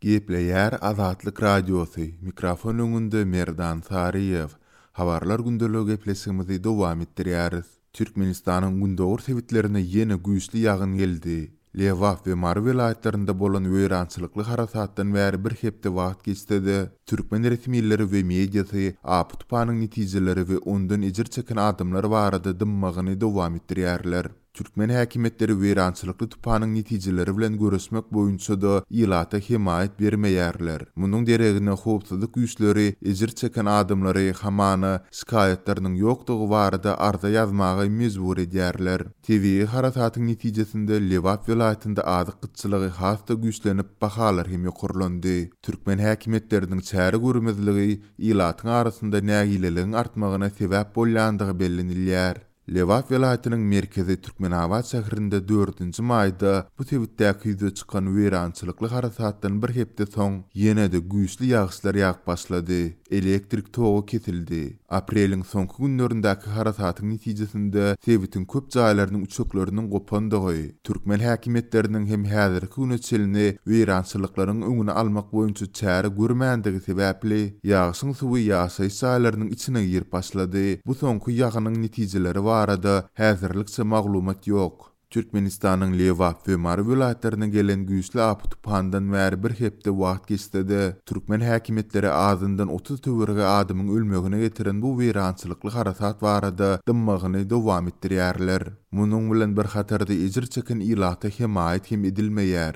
Gepleyer Azatlyk Radiosu. Mikrofon öňünde Merdan Sariyev. Habarlar gündölegi geplesimizi dowam etdirýäris. Türkmenistanyň gündöwür sebitlerine ýene güýçli ýagyn geldi. Lewaf we Mar vilayetlerinde bolan wöýrançylykly harasatdan bäri bir hepde wagt geçdi. Türkmen resmiýetleri we mediasy aputpanyň netijeleri we ondan ejir çeken adamlar barada dymmagyny dowam etdirýärler. Türkmen häkimetleri wöýrançylykly tupanyň netijeleri bilen görüşmek boýunça da ýylata himayet bermeýärler. Munyň deregine howpsuzlyk güýçleri ejir çeken adamlary hamana şikaýetleriniň ýokdugy barada arza ýazmagy mezbur edýärler. TV harasatyň netijesinde Lewap vilayetinde azyk gytçylygy hasta güýçlenip bahalar hem ýokurlandy. Türkmen häkimetleriniň çäre görmezligi ýylatyň arasynda nägileligiň artmagyna sebäp bolýandygy bellenilýär. Lewap vilayetiniň merkezi Türkmenabad şäherinde 4-nji maýda bu sebitdäki ýüze çykan wöýrançylykly harasatdan bir hepde soň ýene-de güýçli ýagşylar ýagyp başlady. Elektrik togy kesildi. Apreliň soňky günlerindäki harasatyň netijesinde sebitin köp jaýlarynyň uçaklarynyň gopandygy, Türkmen häkimetleriniň hem häzirki güneçelini wöýrançylyklaryň öňüne almak boýunça çäre görmänligi sebäpli ýagşyň suwy ýaşaýy jaýlarynyň içine girip başlady. Bu soňky ýaganyň netijeleri barada häzirlikçe maglumat ýok. Türkmenistanyň Lewap we Mar vilayetlerine gelen güýçli aputpandan bäri bir hepde wagt geçdi. Türkmen häkimetleri azyndan 30 töwerge adamyň ölmegine getiren bu wöýrançylykly harasat barada dymmagyny dowam etdirýärler. Munyň bilen bir hatarda ejir çeken ýylata himayet hem edilmeýär.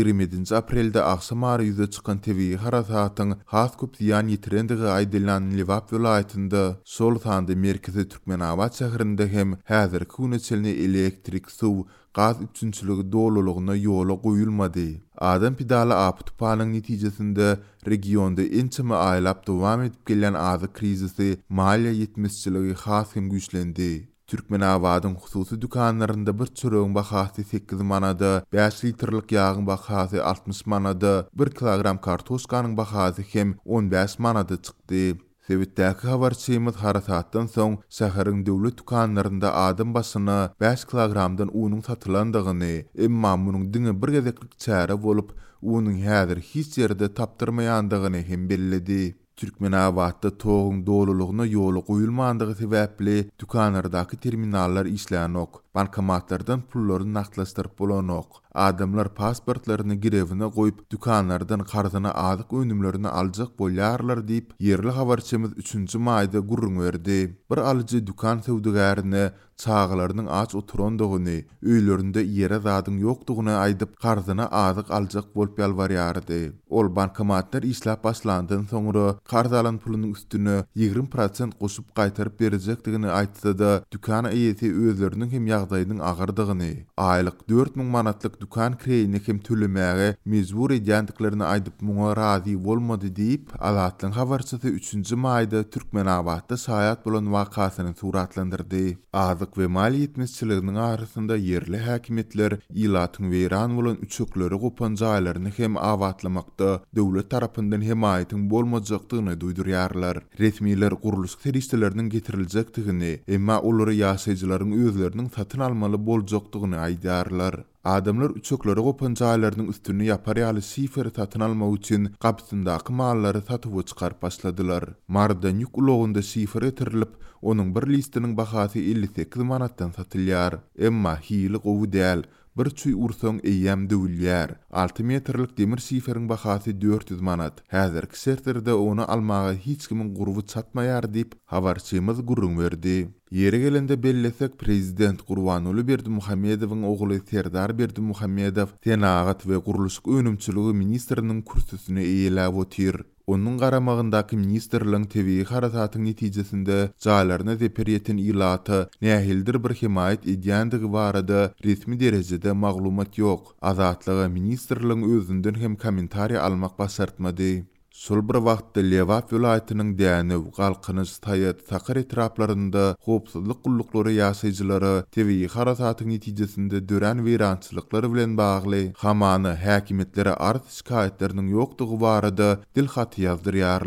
20 aprelde akşamary ýüze çykan TV harasatyň has köp ziýan ýetirendigi aýdylan Lewap vilayetinde sol sandy merkezi Türkmenabad şäherinde hem häzirki güneçelini elektrik, suw, gaz üçünçüligi dolulugyna ýola goýulmady. Adam pidala aputpanyň netijesinde regionda ençeme aýlap dowam edip gelen azyk krizisi, maliýe ýetmezçiligi has hem güýçlendi. Türkmenabadyň hususy dükanlarynda bir çöregiň bahasy 8 manada, 5 litrlik ýagyň bahasy 60 manada, 1 kilogram kartoşkanyň bahasy hem 15 manada çykdy. Sebitdäki habarçymyz harasatdan soň şäheriň döwlet dükanlarynda adam başyna 5 kilogramdan unyň satylandygyny, emma munyň diňe bir gezeklik çäre bolup, unyň häzir hiç ýerde tapdyrmaýandygyny hem belledi. Türkmenabadda toğun dolulugyna ýola goýulmandygy sebäpli dükanlardaky terminallar işlänok, bankomatlardan pullary naklaşdyryp bolanok. Adamlar pasportlaryny girewine goýup dükanlardan garzyna azyk önümlerini aljak bolýarlar diýip ýerli habarçymyz 3-nji maýda gurrun berdi. Bir alyjy dükan sewdegärini çağlarynyň aç oturandygyny, öýlerinde ýere zadyň ýokdugyny aýdyp garzyna azyk aljak bolup ýalbarýardy. Ol bankomatlar işläp başlandan soňra garz alan pulunyň üstüne 20% goşup gaýtaryp berejekdigini aýtsa-da, dükan eýesi özleriniň hem ýagdaýynyň agyrdygyny, aýlyk 4000 manatlyk dükan kireyini hem tölemäge mezbur edýändiklaryny aýdyp muňa razy bolmady diýip Azatlyň habarçysy 3-nji maýda Türkmenabadda saýat bolan wakasyny suratlandyrdy. Azyk we maliýe ýetmezçiliginiň arasynda ýerli häkimetler ýylatyň weýran bolan uçaklary gopan jaýlaryny hem awatlamakda döwlet tarapyndan himayetin bolmajakdygyny duýdurýarlar. Resmiýetler guruluş serişçileriniň getiriljekdigini, emma olary ýaşaýjylaryň özleriniň satyn almaly boljakdygyny aýdýarlar. Adamlar uçaklary gopan jaýlarynyň üstüne ýaparýaly şifr satyn almak üçin gapsyndaky mallary satyp çykaryp başladylar. Marda ýük ulagynda şifr getirilip, onuň bir listiniň bahasy 58 manatdan satylýar. Emma hili gowy däl. Bir çuy ursoň eýem döwülýär. 6 metrlik demir şiferiň bahasy 400 manat. Häzirki şerterde onu almaga hiç kimin gurby çatmaýar diýip habarçymyz gurrun berdi. Ýere gelende bellesek prezident Gurbanuly Berdimuhammedowyň ogly Serdar Berdimuhammedow Senagat we Guruluş önümçiligi ministriniň kürsüsine eýelip otyr. Onun garamagyndaky ministrligiň TV harasatyň netijesinde jaýlaryna zeperiýetin ýylaty nähildir bir himayet edýändigi barada resmi derejede maglumat ýok. Azatlygy ministrligiň özünden hem kommentariýa almak başartmady. Şol bir wagtda Lewap vilayetiniň däne galkynyş taýat takir etraplarynda howpsuzlyk gullukları ýaşaýjylary TV harasatyň netijesinde dören weýrançylyklary bilen bagly hamany häkimetlere arz şikaýetleriniň ýokdugy barada dilhat ýazdyrýarlar.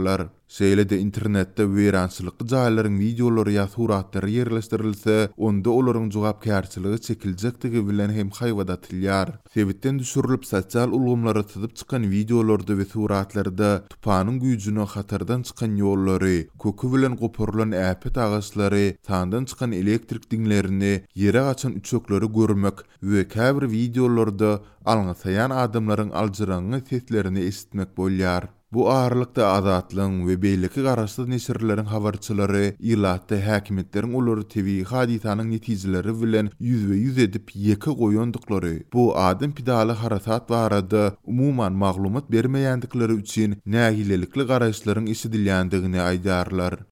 Şeýle-de internetde weýrançylykly jaýlaryň videolary ýa suratlary ýerleşdirilse, onda olaryň jogapkärçiligi çekiljekdigi bilen hem haýwadatylýar. Sebitden düşürilip sosial ulgamlara tyzyp çykan videolarda we suratlarda tupanyň güýjüne hatardan çykan ýollary, kökü bilen goparylan äpet agaçlary, tandan çykan elektrik diňlerini, ýere gaçan üçekleri görmek we käbir videolarda alňasaýan adamlaryň aljyraňy seslerini esitmek bolýar. Bu ağırlıkda azatlyň we beýleki garaşly neşirleriň habarçylary ýylatda häkimetleriň olary tebii hadisanyň netijeleri bilen ýüzbe-ýüz edip ýeke goýandyklary, bu adam pidaly harasat barada umuman maglumat bermeýändikleri üçin nägilelikli garaşlaryň işidilýändigini aýdarlar.